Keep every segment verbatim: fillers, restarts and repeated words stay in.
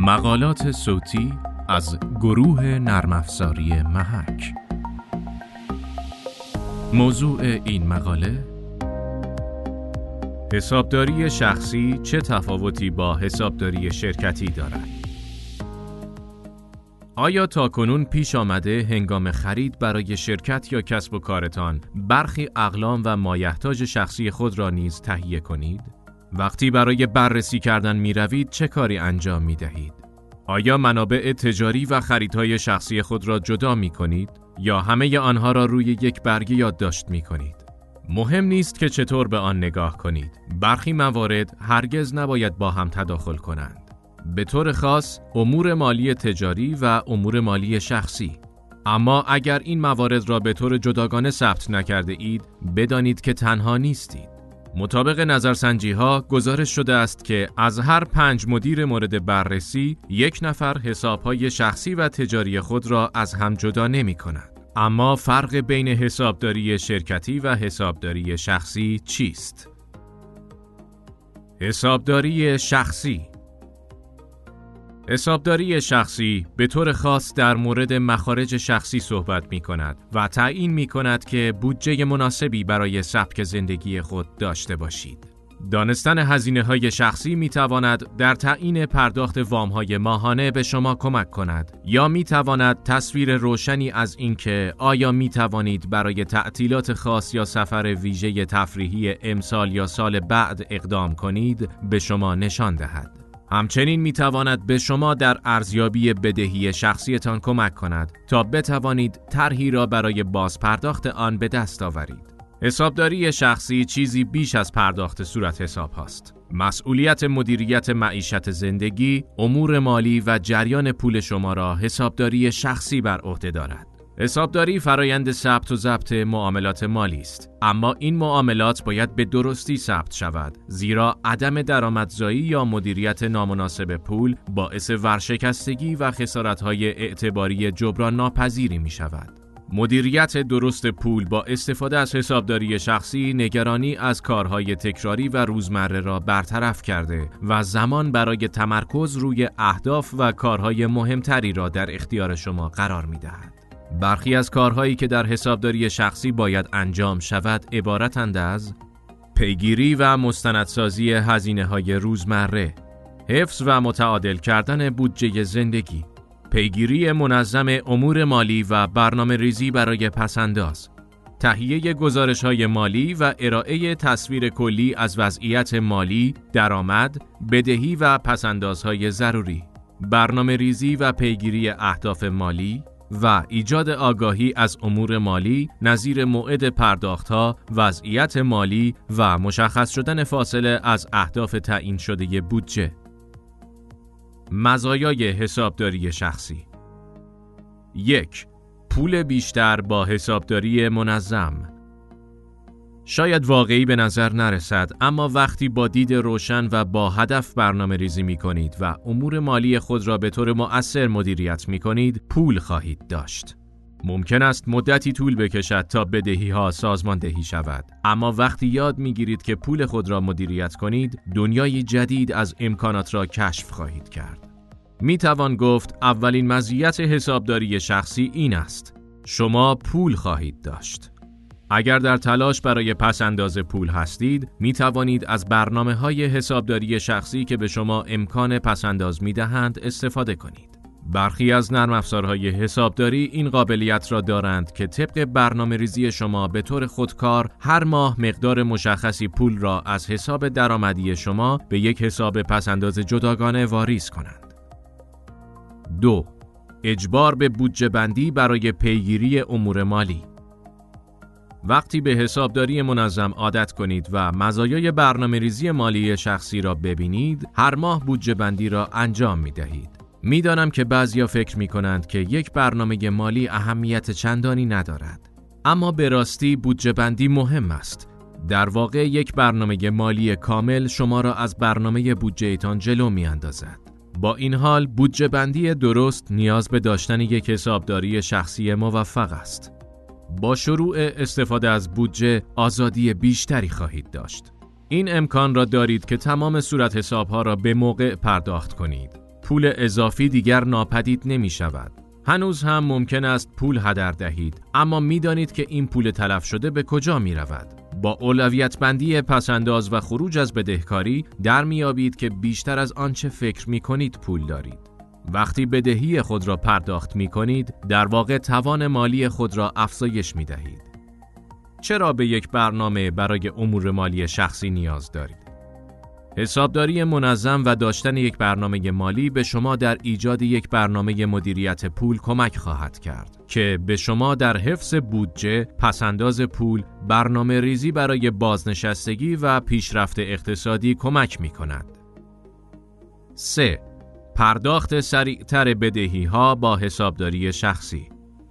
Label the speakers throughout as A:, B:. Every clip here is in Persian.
A: مقالات صوتی از گروه نرم افزاری محک. موضوع این مقاله: حسابداری شخصی چه تفاوتی با حسابداری شرکتی دارد؟ آیا تاکنون پیش آمده هنگام خرید برای شرکت یا کسب و کارتان برخی اقلام و مایحتاج شخصی خود را نیز تهیه کنید؟ وقتی برای بررسی کردن می روید چه کاری انجام می دهید؟ آیا منابع تجاری و خریدهای شخصی خود را جدا می کنید یا همه آنها را روی یک برگه یادداشت می کنید؟ مهم نیست که چطور به آن نگاه کنید. برخی موارد هرگز نباید با هم تداخل کنند. به طور خاص امور مالی تجاری و امور مالی شخصی. اما اگر این موارد را به طور جداگانه ثبت نکرده اید، بدانید که تنها نیستید. مطابق نظرسنجی ها گزارش شده است که از هر پنج مدیر مورد بررسی، یک نفر حسابهای شخصی و تجاری خود را از هم جدا نمی کند. اما فرق بین حسابداری شرکتی و حسابداری شخصی چیست؟ حسابداری شخصی حسابداری شخصی به طور خاص در مورد مخارج شخصی صحبت می کند و تعیین می کند که بودجه مناسبی برای سبک زندگی خود داشته باشید. دانستن هزینه‌های شخصی می تواند در تعیین پرداخت وام‌های ماهانه به شما کمک کند یا می تواند تصویر روشنی از اینکه آیا می توانید برای تعطیلات خاص یا سفر ویژه تفریحی امسال یا سال بعد اقدام کنید به شما نشان دهد. همچنین می تواند به شما در ارزیابی بدهی شخصیتان کمک کند تا بتوانید طرحی را برای بازپرداخت آن به دست آورید. حسابداری شخصی چیزی بیش از پرداخت صورت حساب هاست. مسئولیت مدیریت معیشت زندگی، امور مالی و جریان پول شما را حسابداری شخصی بر عهده دارد. حسابداری فرایند ثبت و ضبط معاملات مالی است، اما این معاملات باید به درستی ثبت شود، زیرا عدم درآمدزایی یا مدیریت نامناسب پول باعث ورشکستگی و خسارت‌های اعتباری جبران ناپذیری می شود. مدیریت درست پول با استفاده از حسابداری شخصی نگرانی از کارهای تکراری و روزمره را برطرف کرده و زمان برای تمرکز روی اهداف و کارهای مهمتری را در اختیار شما قرار می دهد. برخی از کارهایی که در حسابداری شخصی باید انجام شود عبارتند از پیگیری و مستندسازی هزینه‌های روزمره، حفظ و متعادل کردن بودجه زندگی، پیگیری منظم امور مالی و برنامه ریزی برای پسنداز، تهیه گزارش‌های مالی و ارائه تصویر کلی از وضعیت مالی، درآمد، بدهی و پسندازهای ضروری، برنامه ریزی و پیگیری اهداف مالی و ایجاد آگاهی از امور مالی نظیر موعد پرداخت‌ها، وضعیت مالی و مشخص شدن فاصله از اهداف تعیین شده بودجه. مزایای حسابداری شخصی: یک. پول بیشتر با حسابداری منظم. شاید واقعی به نظر نرسد، اما وقتی با دید روشن و با هدف برنامه ریزی می کنید و امور مالی خود را به طور مؤثر مدیریت می کنید، پول خواهید داشت. ممکن است مدتی طول بکشد تا بدهی ها سازماندهی شود، اما وقتی یاد می گیرید که پول خود را مدیریت کنید، دنیای جدید از امکانات را کشف خواهید کرد. می توان گفت اولین مزیت حسابداری شخصی این است: شما پول خواهید داشت. اگر در تلاش برای پس‌انداز پول هستید، می توانید از برنامه‌های حسابداری شخصی که به شما امکان پس‌انداز می‌دهند استفاده کنید. برخی از نرم افزارهای حسابداری این قابلیت را دارند که طبق برنامه‌ریزی شما به طور خودکار هر ماه مقدار مشخصی پول را از حساب درآمدی شما به یک حساب پس‌انداز جداگانه واریز کنند. دو. اجبار به بودجه بندی برای پیگیری امور مالی. وقتی به حسابداری منظم عادت کنید و مزایای برنامه‌ریزی مالی شخصی را ببینید، هر ماه بودجه بندی را انجام می دهید. می دانم که بعضیا فکر می کنند که یک برنامه مالی اهمیت چندانی ندارد. اما به راستی بودجه بندی مهم است. در واقع یک برنامه مالی کامل شما را از برنامه بودجه‌تان جلو می اندازد. با این حال بودجه بندی درست نیاز به داشتن یک حسابداری شخصی موفق است. با شروع استفاده از بودجه آزادی بیشتری خواهید داشت. این امکان را دارید که تمام صورت حساب‌ها را به موقع پرداخت کنید. پول اضافی دیگر ناپدید نمی شود. هنوز هم ممکن است پول هدر دهید، اما می دانید که این پول تلف شده به کجا می رود. با اولویت بندی پسنداز و خروج از بدهکاری در می یابید که بیشتر از آنچه فکر می کنید پول دارید. وقتی بدهی خود را پرداخت می کنید، در واقع توان مالی خود را افزایش می دهید. چرا به یک برنامه برای امور مالی شخصی نیاز دارید؟ حسابداری منظم و داشتن یک برنامه مالی به شما در ایجاد یک برنامه مدیریت پول کمک خواهد کرد که به شما در حفظ بودجه، پسنداز پول، برنامه ریزی برای بازنشستگی و پیشرفت اقتصادی کمک می کند. سه. پرداخت سریعتر بدهی‌ها با حسابداری شخصی.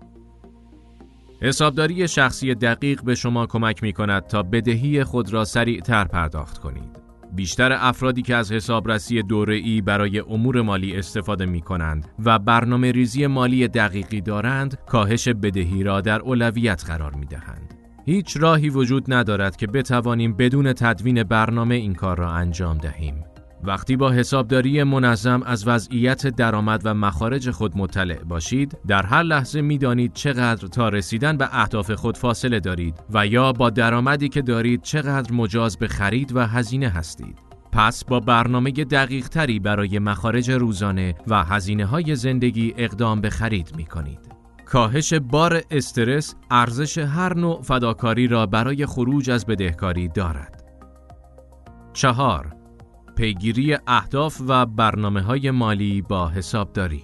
A: حسابداری شخصی دقیق به شما کمک می کند تا بدهی خود را سریعتر پرداخت کنید. بیشتر افرادی که از حسابرسی دوره‌ای برای امور مالی استفاده می کنند و برنامه ریزی مالی دقیقی دارند، کاهش بدهی را در اولویت قرار می دهند. هیچ راهی وجود ندارد که بتوانیم بدون تدوین برنامه این کار را انجام دهیم. وقتی با حسابداری منظم از وضعیت درآمد و مخارج خود مطلع باشید، در هر لحظه می‌دانید چقدر تا رسیدن به اهداف خود فاصله دارید و یا با درآمدی که دارید چقدر مجاز به خرید و هزینه هستید. پس با برنامه دقیق‌تری برای مخارج روزانه و هزینه‌های زندگی اقدام به خرید می‌کنید. کاهش بار استرس ارزش هر نوع فداکاری را برای خروج از بدهکاری دارد. چهار. پیگیری اهداف و برنامه‌های مالی با حسابداری.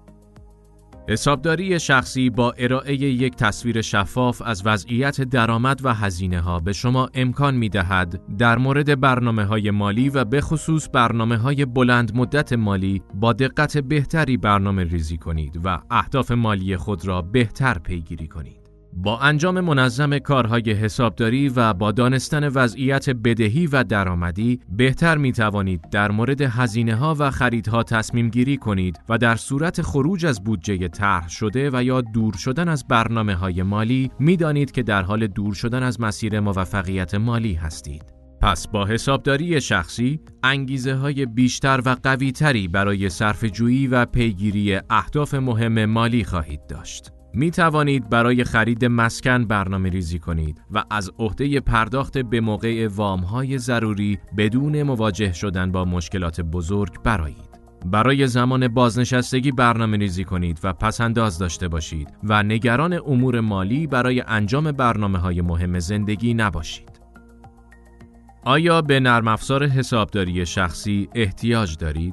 A: حسابداری شخصی با ارائه یک تصویر شفاف از وضعیت درآمد و هزینه‌ها به شما امکان می‌دهد در مورد برنامه‌های مالی و به خصوص برنامه‌های بلند مدت مالی با دقت بهتری برنامه ریزی کنید و اهداف مالی خود را بهتر پیگیری کنید. با انجام منظم کارهای حسابداری و با دانستن وضعیت بدهی و درآمدی بهتر می توانید در مورد هزینه‌ها و خریدها تصمیم گیری کنید و در صورت خروج از بودجه طرح شده و یا دور شدن از برنامه‌های مالی می دانید که در حال دور شدن از مسیر موفقیت مالی هستید. پس با حسابداری شخصی انگیزه‌های بیشتر و قوی‌تری برای صرفه‌جویی و پیگیری اهداف مهم مالی خواهید داشت. می توانید برای خرید مسکن برنامه ریزی کنید و از عهده پرداخت به موقع وام‌های ضروری بدون مواجه شدن با مشکلات بزرگ برآیید. برای زمان بازنشستگی برنامه ریزی کنید و پسنداز داشته باشید و نگران امور مالی برای انجام برنامه‌های مهم زندگی نباشید. آیا به نرم افزار حسابداری شخصی احتیاج دارید؟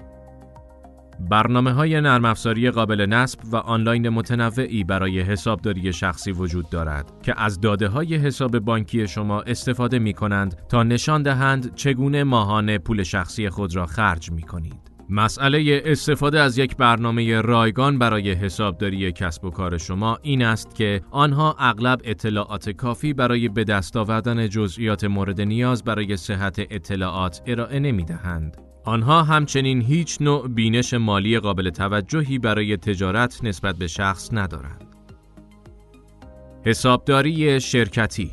A: برنامه‌های نرم افزاری قابل نصب و آنلاین متنوعی برای حسابداری شخصی وجود دارد که از داده‌های حساب بانکی شما استفاده می‌کنند تا نشان دهند چگونه ماهانه پول شخصی خود را خرج می‌کنید. مسئله استفاده از یک برنامه رایگان برای حسابداری کسب و کار شما این است که آنها اغلب اطلاعات کافی برای به دست آوردن جزئیات مورد نیاز برای صحت اطلاعات ارائه نمی‌دهند. آنها همچنین هیچ نوع بینش مالی قابل توجهی برای تجارت نسبت به شخص ندارند. حسابداری شرکتی.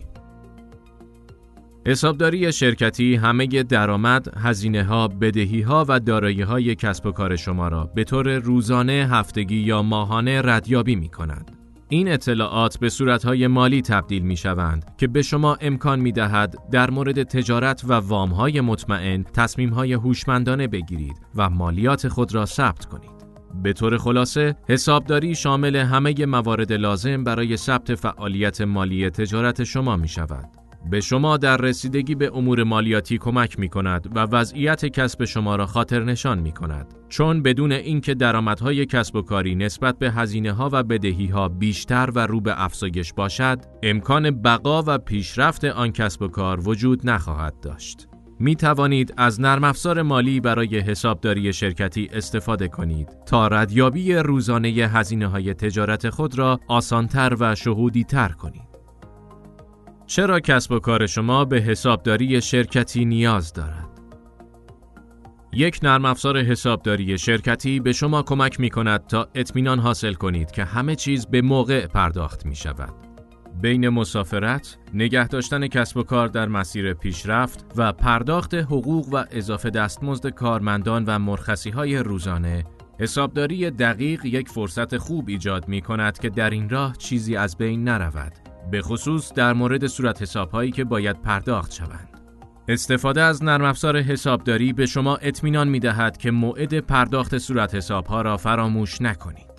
A: حسابداری شرکتی همه درآمد، هزینه‌ها، بدهی‌ها و دارایی‌های کسب و کار شما را به طور روزانه، هفتگی یا ماهانه ردیابی می‌کند. این اطلاعات به صورت‌های مالی تبدیل می‌شوند که به شما امکان می‌دهد در مورد تجارت و وام‌های مطمئن تصمیم‌های هوشمندانه بگیرید و مالیات خود را ثبت کنید. به طور خلاصه، حسابداری شامل همه موارد لازم برای ثبت فعالیت مالی تجارت شما می‌شود. به شما در رسیدگی به امور مالیاتی کمک می کند و وضعیت کسب شما را خاطر نشان می کند. چون بدون اینکه درآمدهای کسب و کاری نسبت به هزینه‌ها و بدهی‌ها بیشتر و رو به افزایش باشد، امکان بقا و پیشرفت آن کسب و کار وجود نخواهد داشت. می توانید از نرم افزار مالی برای حسابداری شرکتی استفاده کنید تا ردیابی روزانه هزینه‌های تجارت خود را آسان‌تر و شهودی‌تر کنید. چرا کسب و کار شما به حسابداری شرکتی نیاز دارد؟ یک نرم افزار حسابداری شرکتی به شما کمک می کند تا اطمینان حاصل کنید که همه چیز به موقع پرداخت می شود. بین مسافرت، نگه داشتن کسب و کار در مسیر پیشرفت و پرداخت حقوق و اضافه دستمزد کارمندان و مرخصی‌های روزانه، حسابداری دقیق یک فرصت خوب ایجاد می‌کند که در این راه چیزی از بین نرود، به خصوص در مورد صورت حساب‌هایی که باید پرداخت شوند. استفاده از نرم افزار حسابداری به شما اطمینان می‌دهد که موعد پرداخت صورت حساب‌ها را فراموش نکنید.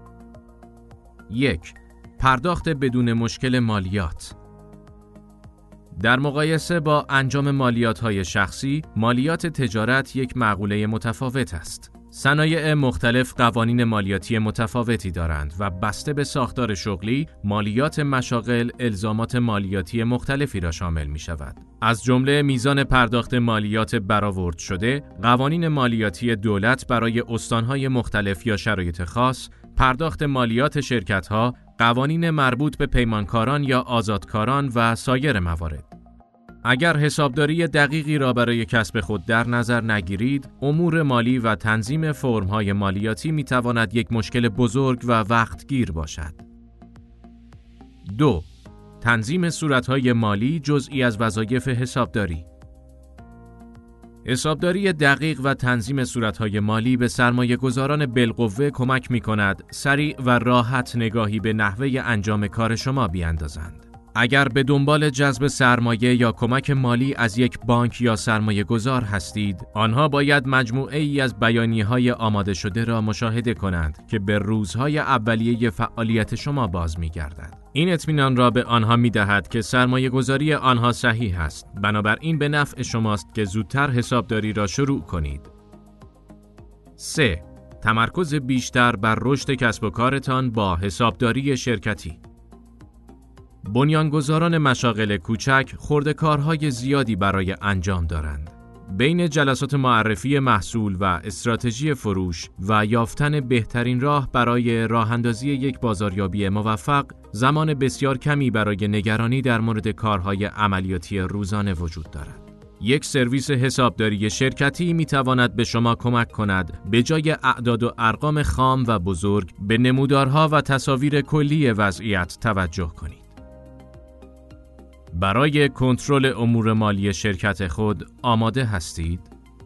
A: یک. پرداخت بدون مشکل مالیات. در مقایسه با انجام مالیات‌های شخصی، مالیات تجارت یک معقوله متفاوت است. صنایع مختلف قوانین مالیاتی متفاوتی دارند و بسته به ساختار شغلی، مالیات مشاغل الزامات مالیاتی مختلفی را شامل می شود. از جمله میزان پرداخت مالیات برآورد شده، قوانین مالیاتی دولت برای استانهای مختلف یا شرایط خاص، پرداخت مالیات شرکت‌ها، قوانین مربوط به پیمانکاران یا آزادکاران و سایر موارد. اگر حسابداری دقیقی را برای کسب خود در نظر نگیرید، امور مالی و تنظیم فرم‌های مالیاتی می‌تواند یک مشکل بزرگ و وقتگیر باشد. دو. تنظیم صورت‌های مالی جزئی از وظایف حسابداری. حسابداری دقیق و تنظیم صورت‌های مالی به سرمایه‌گذاران بالقوه کمک می‌کند سریع و راحت نگاهی به نحوه انجام کار شما بیاندازند. اگر به دنبال جذب سرمایه یا کمک مالی از یک بانک یا سرمایه گذار هستید، آنها باید مجموعه ای از بیانیه‌های آماده شده را مشاهده کنند که به روزهای اولیه فعالیت شما باز می‌گردد. این اطمینان را به آنها می‌دهد که سرمایه گذاری آنها صحیح است، بنابراین به نفع شماست که زودتر حسابداری را شروع کنید. سه. تمرکز بیشتر بر رشد کسب و کارتان با حسابداری شرکتی. بنیانگذاران مشاغل کوچک خرده‌کارهای زیادی برای انجام دارند. بین جلسات معرفی محصول و استراتژی فروش و یافتن بهترین راه برای راه‌اندازی یک بازاریابی موفق، زمان بسیار کمی برای نگرانی در مورد کارهای عملیاتی روزانه وجود دارد. یک سرویس حسابداری شرکتی می‌تواند به شما کمک کند به جای اعداد و ارقام خام و بزرگ به نمودارها و تصاویر کلی وضعیت توجه کنید. برای کنترل امور مالی شرکت خود آماده هستید؟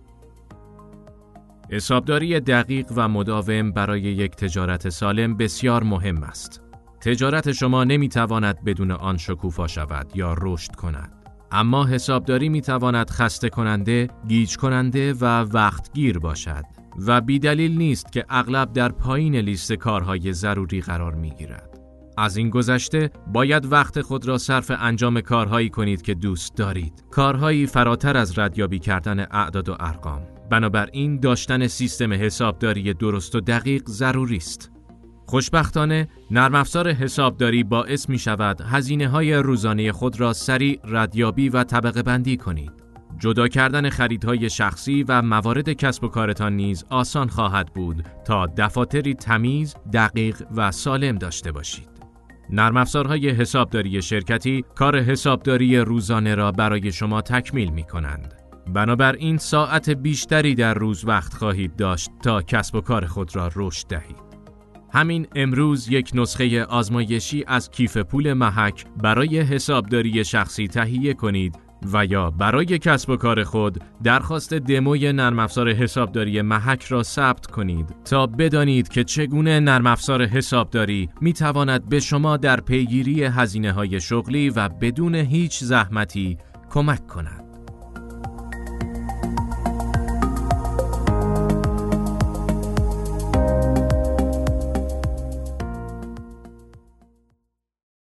A: حسابداری دقیق و مداوم برای یک تجارت سالم بسیار مهم است. تجارت شما نمی‌تواند بدون آن شکوفا شود یا رشد کند. اما حسابداری می‌تواند خسته کننده، گیج کننده و وقتگیر باشد و بی‌دلیل نیست که اغلب در پایین لیست کارهای ضروری قرار می‌گیرد. از این گذشته باید وقت خود را صرف انجام کارهایی کنید که دوست دارید. کارهایی فراتر از ردیابی کردن اعداد و ارقام. بنابراین داشتن سیستم حسابداری درست و دقیق ضروری است. خوشبختانه نرم افزار حسابداری باعث می شود هزینه‌های روزانه خود را سریع ردیابی و طبقه بندی کنید. جدا کردن خریدهای شخصی و موارد کسب و کارتان نیز آسان خواهد بود تا دفاتری تمیز، دقیق و سالم داشته باشید. نرم افزارهای حسابداری شرکتی کار حسابداری روزانه را برای شما تکمیل می کنند. بنابراین ساعت بیشتری در روز وقت خواهید داشت تا کسب و کار خود را رشد دهید. همین امروز یک نسخه آزمایشی از کیف پول محک برای حسابداری شخصی تهیه کنید و یا برای کسب و کار خود درخواست دموی نرم افزار حسابداری محک را ثبت کنید تا بدانید که چگونه نرم افزار حسابداری می تواند به شما در پیگیری هزینه‌های شغلی و بدون هیچ زحمتی کمک کند.